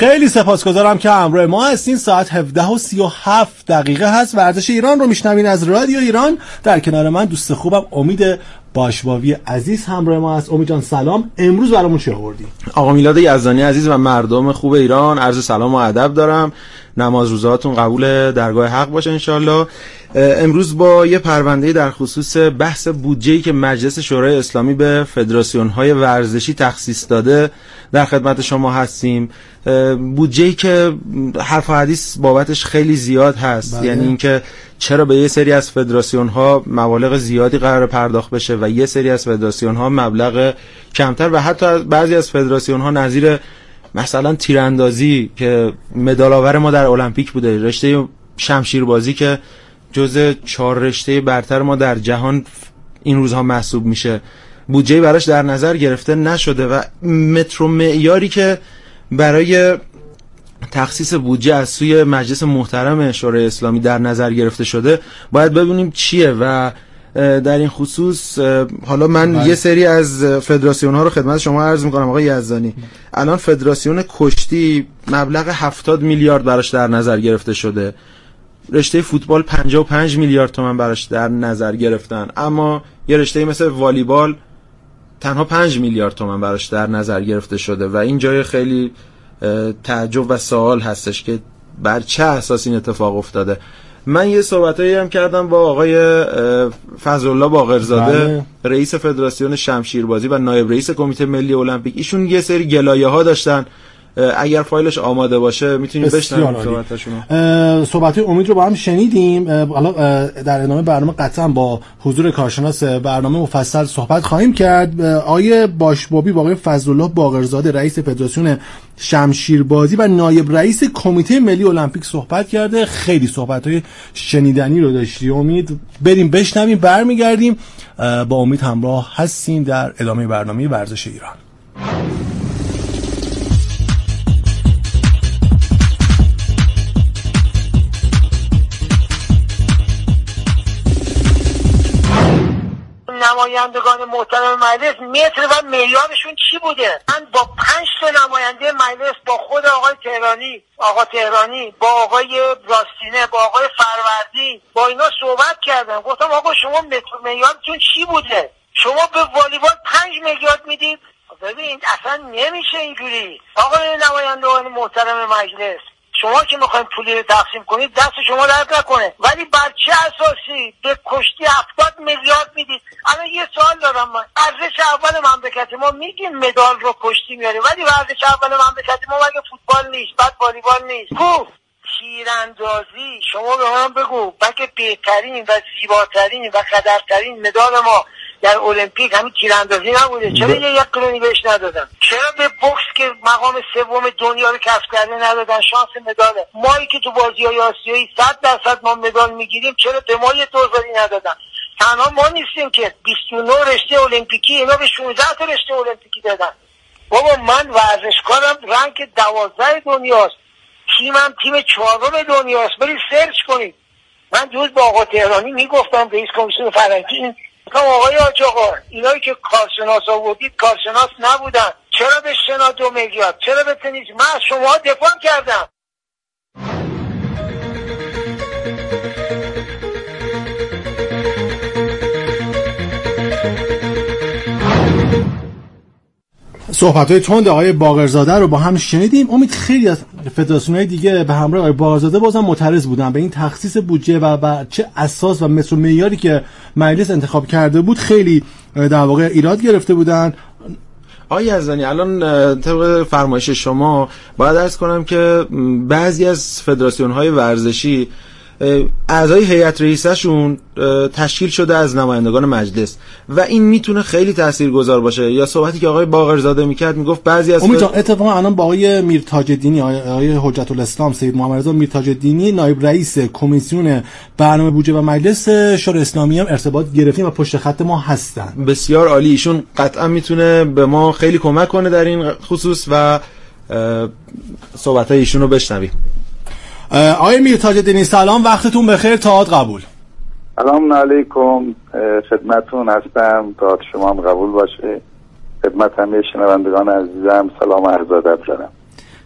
خیلی سپاسگزارم که همراه ما هستین. ساعت 17:37 هست. ورزش ایران رو میشنوین از رادیو ایران. در کنار من دوست خوبم امید باشباوی عزیز همراه ما هست. امید جان سلام، امروز برامون چه آوردی؟ آقا میلاد یزدانی عزیز و مردم خوب ایران، عرض سلام و ادب دارم. نماز روزاتون قبول درگاه حق باشه انشالله. امروز با یه پرونده در خصوص بحث بودجه‌ای که مجلس شورای اسلامی به فدراسیون‌های ورزشی تخصیص داده در خدمت شما هستیم. بودجه‌ای که حرف و حدیث بابتش خیلی زیاد هست. بله. یعنی اینکه چرا به یه سری از فدراسیون‌ها مبالغ زیادی قرار پرداخت بشه و یه سری از فدراسیون‌ها مبلغ کمتر و حتی بعضی از فدراسیون‌ها نظیر مثلا تیراندازی که مدال آور ما در المپیک بوده، رشته شمشیربازی که جزء 4 رشته برتر ما در جهان این روزها محسوب میشه، بودجه براش در نظر گرفته نشده و متر و معیاری که برای تخصیص بودجه از سوی مجلس محترم شورای اسلامی در نظر گرفته شده باید ببینیم چیه. و در این خصوص حالا من یه سری از فدراسیون ها رو خدمت شما عرض میکنم آقای یزدانی. الان فدراسیون کشتی مبلغ 70 میلیارد براش در نظر گرفته شده، رشته فوتبال 55 میلیارد تومان براش در نظر گرفتن، اما یه رشته مثل والیبال تنها 5 میلیارد تومان براش در نظر گرفته شده و این جای خیلی تعجب و سوال هستش که بر چه اساس این اتفاق افتاده. من یه صحبتایی هم کردم با آقای فضلالله باقرزاده، رئیس فدراسیون شمشیربازی و نایب رئیس کمیته ملی المپیک. ایشون یه سری گلایه‌ها داشتن، اگر فایلش آماده باشه میتونیم بشنویم صحبتاشونو. صحبت امید رو با هم شنیدیم. حالا در ادامه برنامه قطعا با حضور کارشناس برنامه مفصل صحبت خواهیم کرد. آقای باشباوی با آقای فضلالله باقرزاده رئیس فدراسیون شمشیربازی و نایب رئیس کمیته ملی المپیک صحبت کرده. خیلی صحبت‌های شنیدنی رو داشتی امید. بریم بشنویم، برمیگردیم با امید همراه هستیم در ادامه برنامه ورزش ایران. نمایندگان محترم مجلس متر و معیارشون چی بوده؟ من با 5 تا نماینده مجلس، با خود آقا تهرانی، با آقای راستینه، با آقای فروردی، با اینا صحبت کردم. گفتم آقا شما متر و معیارتون چی بوده؟ شما به والیبال 5 میلیارد میدید؟ ببین اصلا نمیشه اینجوری. آقای نمایندگان محترم مجلس، شما که میخواین پولی رو تقسیم کنید دست شما درد نکنه، ولی بر چه اساسی به کشتی 70 میلیارد میدید؟ الان یه سوال دارم من. ورزش اول مملکت ما میگیم مدال رو کشتی میاره، ولی ورزش اول مملکت ما مگه فوتبال نیست؟ بعد والیبال نیست؟ کو تیراندازی شما به من بگو، مگه بهترین و زیباترین و قدرترین مدال ما در المپیک همین تیراندازی نبوده؟ چرا یه قرونی بهش ندادن؟ چرا به بوکس که مقام سوم دنیا رو کسب کرده ندادن شانس مداله؟ مایی که تو بازی‌های آسیایی 100% ما مدال میگیریم چرا به ما یه دوزاری ندادن؟ تنها ما نیستیم که 29 رشته المپیکی اینا به 16 تا رشته المپیکی دادن. بابا من ورزشکارم، رنک 12 دنیاست، تیمم تیم 4 دنیاست. برید سرچ کنید. من دیروز با آقا تهرانی میگفتم رئیس کمیسیون فرنگی، آقای حاج آقا اینایی که کارشناس آوردید کارشناس نبودن، چرا به شنا 2 میلیارد؟ چرا به تنیس؟ من از شما دفاع کردم. صحبت‌های تند آقای باقرزاده رو با هم شنیدیم. امید خیلی از فدراسیون‌های دیگه به همراه آقای باقرزاده بازم معترض بودن به این تخصیص بودجه و چه اساس و متر و معیاری که مجلس انتخاب کرده بود. خیلی در واقع ایراد گرفته بودن. آقای یزدانی الان طبق فرمایش شما باید عرض کنم که بعضی از فدراسیون‌های ورزشی اعضای هیئت رئیسه‌شون تشکیل شده از نمایندگان مجلس و این میتونه خیلی تاثیرگذار باشه. یا صحبتی که آقای باقرزاده میکرد میگفت بعضی از اتفاقا الان با آقای میرتاج الدینی، آقای حجت الاسلام سید محمد رضا میرتاج الدینی نایب رئیس کمیسیون برنامه بودجه و مجلس شورای اسلامی هم ارتباط گرفتیم و پشت خط ما هستن. بسیار عالی. ایشون قطعا میتونه به ما خیلی کمک کنه در این خصوص و صحبت‌های ایشون رو بشنویم. آقای میرتاج الدینی سلام، وقتتون بخیر، تاعت قبول. سلام علیکم، خدمتون هستم، تاعت شما هم قبول باشه. خدمت همه شنوندگان عزیزم سلام و عرض ادب دارم.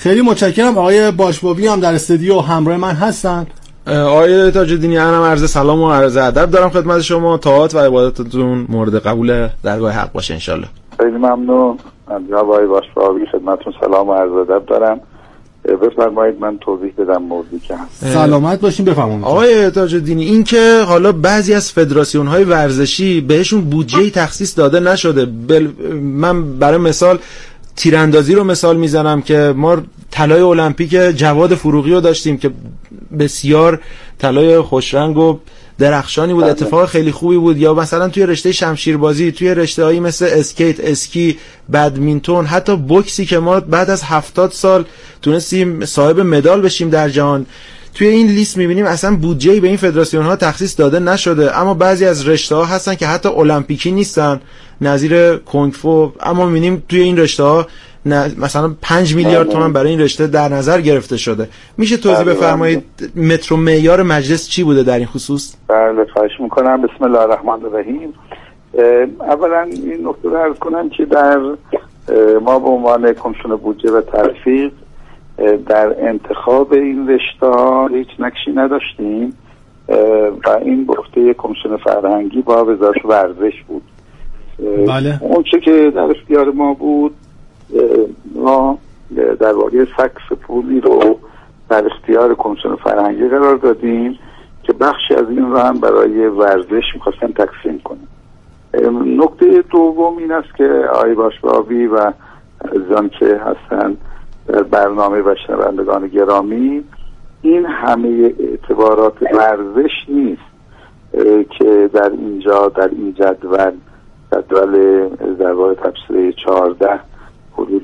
خیلی متشکرم. آقای باشبابی هم در استودیو همراه من هستن. آقای تاج‌الدینی، منم عرض سلام و عرض ادب دارم خدمت شما. طاعات و عبادتتون مورد قبول درگاه حق باشه انشالله. خیلی ممنون. جناب آقای باشبابی خدمتتون سلام و عرض ادب دارم. بفرمایید من توضیح بدم موضوعی که هست. سلامت باشین، بفرمایید. آقای تاج‌الدینی، این که حالا بعضی از فدراسیون‌های ورزشی بهشون بودجه تخصیص داده نشده، من برای مثال تیراندازی رو مثال میزنم که ما طلای المپیک جواد فروغی رو داشتیم که بسیار طلای خوشرنگ و درخشانی بود، اتفاق خیلی خوبی بود. یا مثلا توی رشته شمشیربازی، توی رشته‌هایی مثل اسکیت، اسکی، بدمینتون، حتی بوکسی که ما بعد از 70 سال تونستیم صاحب مدال بشیم در جهان، توی این لیست می‌بینیم اصلا بودجه‌ای به این فدراسیون‌ها تخصیص داده نشده. اما بعضی از رشته‌ها هستن که حتی المپیکی نیستن، نظیر کنگ فو، اما می‌بینیم توی این رشته‌ها مثلا 5 میلیارد تومان برای این رشته در نظر گرفته شده. میشه توضیح بفرمایید متر و معیار مجلس چی بوده در این خصوص؟ بله، خواهش می‌کنم. بسم الله الرحمن الرحیم. اولا این نکته رو عرض کنم که در ما به عنوان کمیسیون بودجه و تلفیق در انتخاب این رشته‌ها هیچ نقشی نداشتیم و این گفته کمیسیون فرهنگی با وزارت ورزش بود. بله. اون چه که در اختیار ما بود، ما در واقع سقف پولی رو در اختیار کمیسیون فرهنگی قرار دادیم که بخشی از این رو هم برای ورزش می‌خواستن تقسیم کنیم. نکته دوم این است که آقای باشبابی و عزیزان که هستن در برنامه و شنوندگان گرامی، این همه اعتبارات ورزش نیست که در اینجا در این جدول در واقع تبصره 14 حدود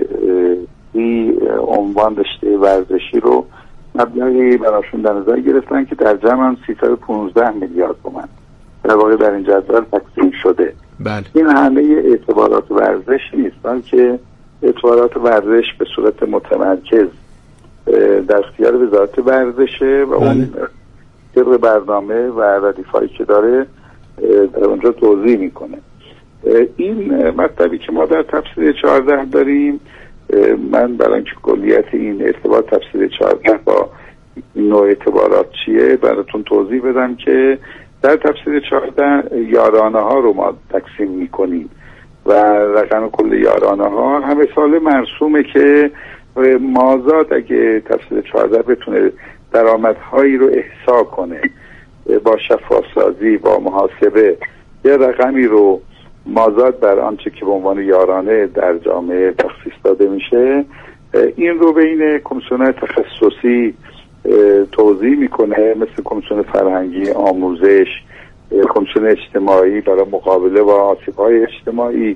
عنوان رشته ورزشی رو مبلغی براشون در نظر گرفتن که در جمع هم 315 میلیارد تومان در واقع در این جدول تقسیم شده. بله. این همه اعتبارات ورزش نیست، بلکه اعتبارات ورزش به صورت متمرکز در اختیار وزارت ورزشه و اون طبق برنامه و ردیفایی که داره در اونجا توضیح میکنه. این مطلبی که ما در تفسیر 14 داریم، من برای اینکه کلیت این ارتباط تفسیر 14 با نوع اعتبارات چیه براتون توضیح بدم که در تفسیر 14 یارانه ها رو ما تقسیم میکنیم و رقم کل یارانه ها همه سال مرسومه که مازاد اگه تفسیر 14 بتونه درآمدهایی رو احصا کنه با شفاف‌سازی، با محاسبه، یه رقمی رو مازاد بر آنچه که به عنوان یارانه در جامعه تخصیص داده میشه، این رو بین کمیسیون‌های تخصصی توزیع میکنه، مثل کمیسیون فرهنگی، آموزش، کمیسیون اجتماعی برای مقابله با آسیب‌های اجتماعی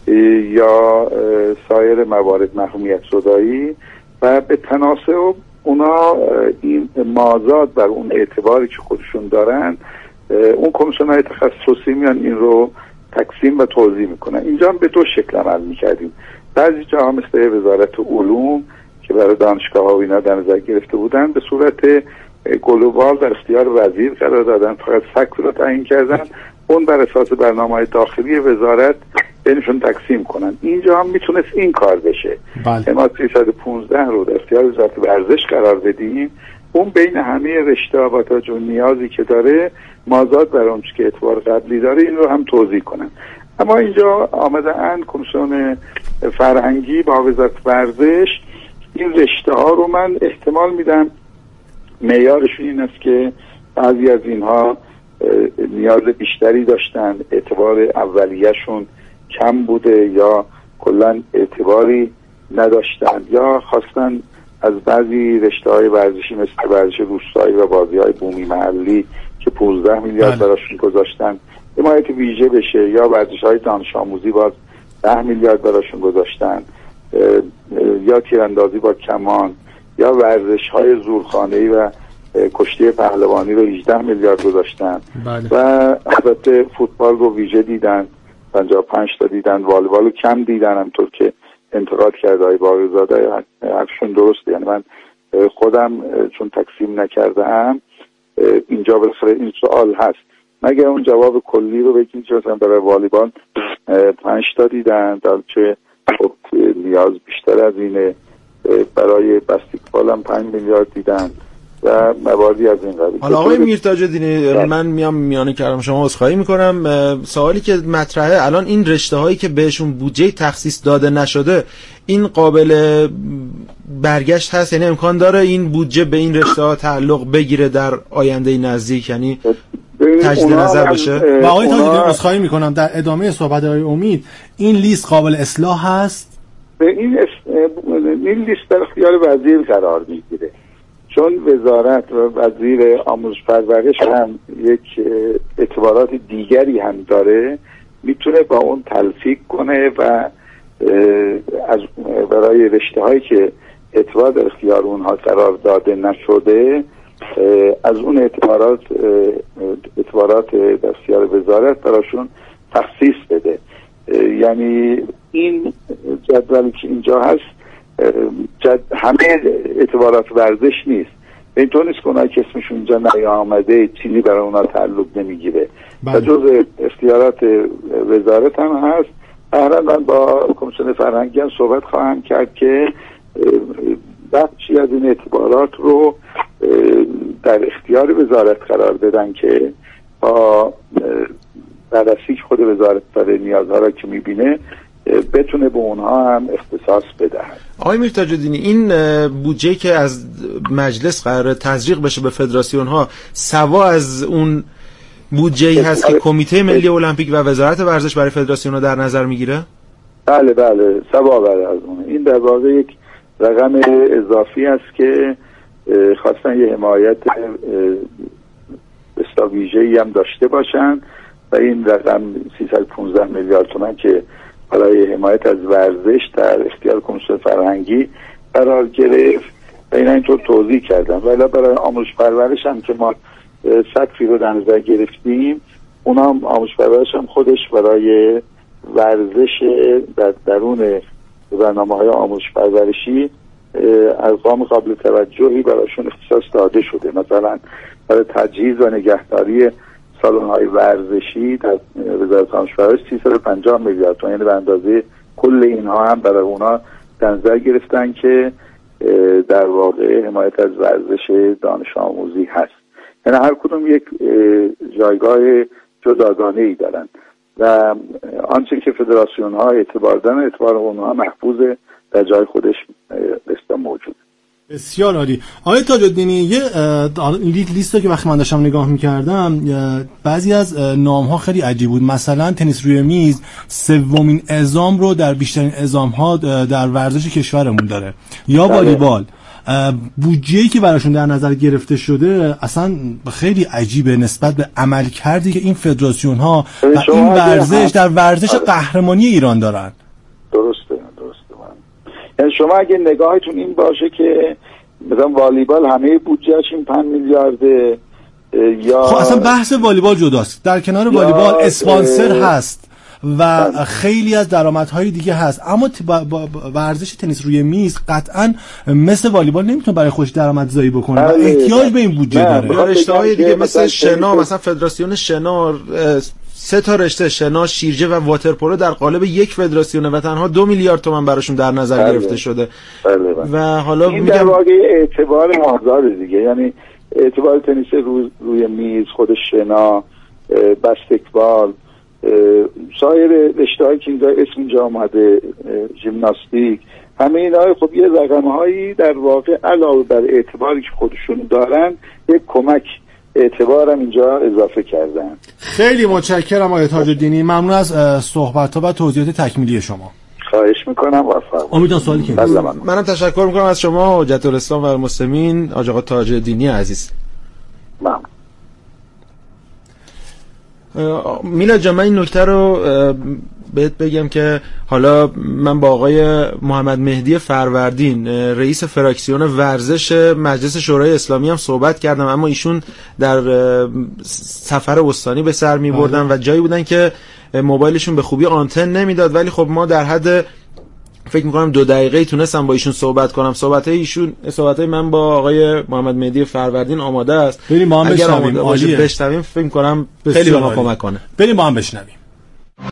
یا سایر موارد محرومیت زدایی، و به تناسب اونا این مازاد بر اون اعتباری که خودشون دارن، اون کمیسیون‌های تخصصی میان این رو تقسیم و توزیع میکنن. اینجا هم به دو شکل عمل میکردیم. بعضی جاها مثل وزارت علوم که برای دانشگاه‌ها و اینا در نظر گرفته بودن، به صورت گلوبال در اختیار وزیر قرار دادن، فقط سقف رو تعیین کردن، اون بر اساس برنامه‌های داخلی وزارت بینشون تقسیم کنن. اینجا هم میتونست این کار بشه. بله. ما 315 رو در اختیار وزارت ورزش قرار بدیم، اون بین همه رشته با توجه به نیازی که داره مازاد بر اون که اعتبار قبلی داره این رو هم توزیع کنن. اما اینجا آمدن کمیسیون فرهنگی با وزارت ورزش این رشته ها رو، من احتمال میدم معیارشون این است که بعضی از اینها نیاز بیشتری داشتن، اعتبار اولیه‌شون کم بوده یا کلا اعتباری نداشتن، یا خواستن از بعضی رشته‌های ورزشی مثل ورزش روستایی و بازی‌های بومی محلی که 15 میلیارد براشون گذاشتن حمایت ویژه بشه، یا ورزش‌های دانش آموزی باز 10 میلیارد براشون گذاشتن، یا تیراندازی با کمان، یا ورزش‌های زورخانه‌ای و کشتی پهلوانی رو 18 میلیارد گذاشتن. بله. و البته فوتبال رو ویژه دیدن، 55 تا دیدن، والیبال رو کم دیدن، همطور که انتقاد کرده های باقرزاده حرفشون درسته. یعنی من خودم چون تقسیم نکردم اینجا بالاخره این سوال هست، مگر اون جواب کلی رو بگیم که مثلا برای والیبال 5 تا دیدن، در چه خب نیاز بیشتر از اینه، برای بسکتبال هم 5 میلیارد دیدن و مواردی از این قبیل. حالا آقای میرتاج‌الدینی، من میانه کردم شما عذرخواهی میکنم. سوالی که مطرحه الان، این رشته هایی که بهشون بودجه تخصیص داده نشده، این قابل برگشت هست؟ یعنی امکان داره این بودجه به این رشته ها تعلق بگیره در آینده نزدیک، یعنی تجدید نظر بشه؟ و آقای تاج‌الدینی عذرخواهی میکنم، در ادامه صحبت آقای امید، این لیست قابل اصلاح هست؟ به این لیست در اختیار وزیر قرار میگیره، چون وزارت و وزیر آموزش پرورش هم یک اعتبارات دیگری هم داره، میتونه با اون تلفیق کنه و از برای رشته هایی که اعتبار در اختیار اونها قرار داده نشده، از اون اعتبارات در اختیار وزارت براشون تخصیص بده. یعنی این جدولی که اینجا هست همه اعتبارات ورزش نیست، اینطور نیست که اونایی که اسمشون اینجا نیامده چیزی برای اونا تعلق نمیگیره و جز اختیارات وزارت هم هست. قرار من با کمیسیون فرهنگی هم صحبت خواهم کرد که بخشی از این اعتبارات رو در اختیار وزارت قرار بدن که با بررسی که خود وزارت داره نیازها را که میبینه بتونه به اونها هم اختصاص بدهد. آقای میرتاج‌الدینی، این بودجه که از مجلس قراره تزریق بشه به فدراسیون ها سوا از اون بودجه‌ای هست که کمیته ملی المپیک و وزارت ورزش برای فدراسیون ها در نظر میگیره؟ بله سوا برای از اون. این در واقع یک رقم اضافی است که خواستن یه حمایت ویژه‌ای هم داشته باشن و این رقم 315 میلیارد تومان که برای حمایت از ورزش در اختیار کمیسیون فرهنگی قرار گرفت و اینا اینطور توضیح کردن. ولی برای آموزش پرورش هم که ما سقفی رو در نظر گرفتیم، اونا هم آموزش پرورش هم خودش برای ورزش در درون برنامه‌های آموزش پرورشی ارقام قابل توجهی براشون اختصاص داده شده. مثلا برای تجهیز و نگهداری سالن‌های ورزشی در وزارت آموزش پرورش 350 میلیارد تومان، یعنی به اندازه کل اینها هم برای اونا در نظر گرفتن که در واقع حمایت از ورزش دانش آموزی هست. یعنی هر کدوم یک جایگاه جداگانه‌ای دارن و آنچه که فدراسیون ها اعتبار دارن اعتبار اونها محفوظ در جای خودش موجود. بسیار عالی. آقای تاج‌الدینی، یه لیستی که وقتی من داشتم نگاه می‌کردم بعضی از نام‌ها خیلی عجیب بود. مثلا تنیس روی میز سومین اعزام رو در بیشترین اعزام‌ها در ورزش کشورمون داره، یا والیبال. بودجه‌ای که براشون در نظر گرفته شده اصلا خیلی عجیبه نسبت به عملکردی که این فدراسیون‌ها و این ورزش در ورزش قهرمانی ایران دارن. درسته. یعنی شما اگه نگاهتون این باشه که مثلا والیبال همه بودجهش این 5 میلیارده، یا خب اصلا بحث والیبال جداست، در کنار والیبال اسپانسر هست و خیلی از درآمدهای دیگه هست، اما ورزش تنیس روی میز قطعا مثل والیبال نمیتونه برای خودش درآمدزایی بکنه و احتیاج به این بودجه داره. رشته‌های دیگه مثل شنا، مثلا فدراسیون شنا 3 تا رشته، شنا، شیرجه و واترپولو در قالب یک فدراسیون و تنها 2 میلیارد تومان براشون در نظر گرفته شده. و حالا این در واقع اعتبار مازار دیگه، یعنی اعتبار تنیس روی میز، خود شنا، بسکتبال، سایر رشته‌هایی که اینجا اسم اینجا اومده، ژیمناستیک، همه اینا خب یه رقم‌هایی در واقع علاوه بر اعتباری که خودشون دارن یک کمک اعتبارم اینجا اضافه کردن. خیلی متشکرم آقای تاج‌الدینی، ممنون از صحبت‌ها و توضیحات تکمیلی شما. خواهش میکنم. امیدوارم سوالی که منم تشکر میکنم از شما حجت الاسلام و المسلمین آقا تاج‌الدینی عزیز. ممنون. میلاد جان، من این نکته رو بهت بگم که حالا من با آقای محمد مهدی فروردین رئیس فراکسیون ورزش مجلس شورای اسلامی هم صحبت کردم، اما ایشون در سفر استانی به سر می بردن و جایی بودن که موبایلشون به خوبی آنتن نمیداد، ولی خب ما در حد فکر میکنم 2 دقیقه تونستم با ایشون صحبت کنم. صحبتای من با آقای محمد مهدی فروردین آماده است. بریم ما هم بشنویم. بشنویم فکر میکنم خیلی به ما کمک کنه. بریم ما هم بشنویم.